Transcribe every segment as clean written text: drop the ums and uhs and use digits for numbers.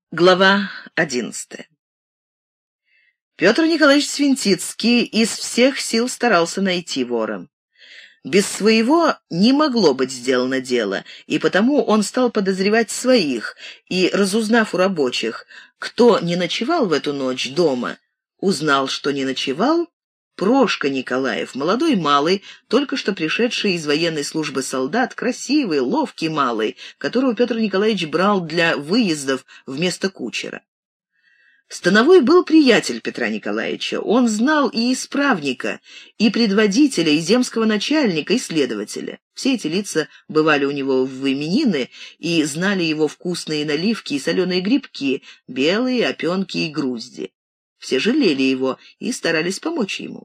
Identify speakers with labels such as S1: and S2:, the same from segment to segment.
S1: Глава 11. Петр Николаевич Свинтицкий из всех сил старался найти вора. Без своего не могло быть сделано дело, и потому он стал подозревать своих, и, разузнав у рабочих, кто не ночевал в эту ночь дома, узнал, что не ночевал Прошка Николаев, молодой малый, только что пришедший из военной службы солдат, красивый, ловкий малый, которого Петр Николаевич брал для выездов вместо кучера. Становой был приятель Петра Николаевича. Он знал и исправника, и предводителя, и земского начальника, и следователя. Все эти лица бывали у него в именины и знали его вкусные наливки и соленые грибки, белые опенки и грузди. Все жалели его и старались помочь ему.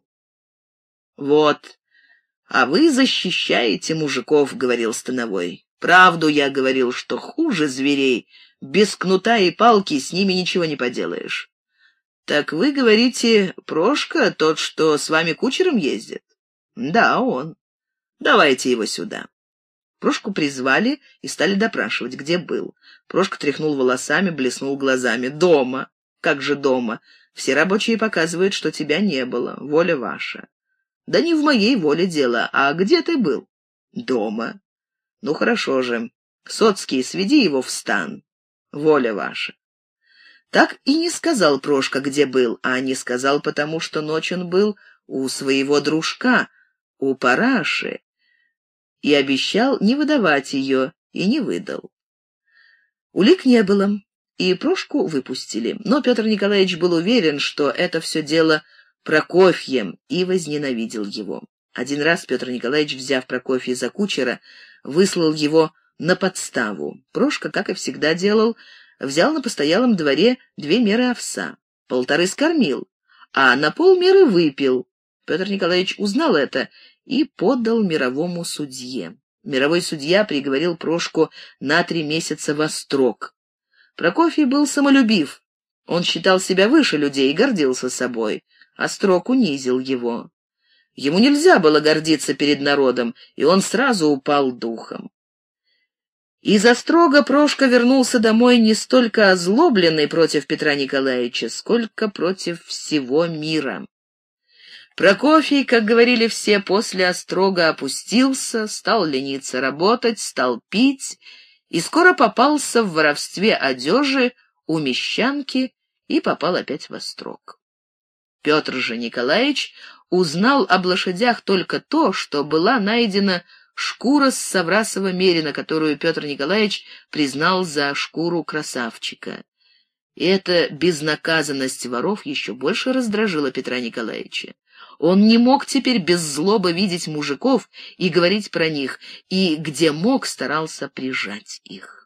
S1: «Вот, а вы защищаете мужиков», — говорил Становой. «Правду я говорил, что хуже зверей. Без кнута и палки с ними ничего не поделаешь». «Так вы говорите, Прошка, тот, что с вами кучером ездит?» «Да, он. Давайте его сюда». Прошку призвали и стали допрашивать, где был. Прошка тряхнул волосами, блеснул глазами. «Дома. Как же дома? Все рабочие показывают, что тебя не было. Воля ваша». «Да не в моей воле дело. А где ты был?» «Дома». «Ну, хорошо же. Соцкий, сведи его в стан. Воля ваша». Так и не сказал Прошка, где был, а не сказал потому, что ночь он был у своего дружка, у Параши, и обещал не выдавать ее, и не выдал. Улик не было, и Прошку выпустили, но Петр Николаевич был уверен, что это все дело Прокофьем, и возненавидел его. Один раз Петр Николаевич, взяв Прокофья за кучера, выслал его на подставу. Прошка, как и всегда делал, взял на постоялом дворе 2 меры овса, 1,5 скормил, а на полмеры выпил. Петр Николаевич узнал это и подал мировому судье. Мировой судья приговорил Прошку на 3 месяца во строк. Прокофий был самолюбив. Он считал себя выше людей и гордился собой, а строк унизил его. Ему нельзя было гордиться перед народом, и он сразу упал духом. Из острога Прошка вернулся домой не столько озлобленный против Петра Николаевича, сколько против всего мира. Прокофий, как говорили все, после острога опустился, стал лениться работать, стал пить и скоро попался в воровстве одежи у мещанки и попал опять в острог. Петр же Николаевич узнал об лошадях только то, что была найдена шкура с Саврасова мерина, которую Петр Николаевич признал за шкуру красавчика. И эта безнаказанность воров еще больше раздражила Петра Николаевича. Он не мог теперь без злобы видеть мужиков и говорить про них, и где мог, старался прижать их.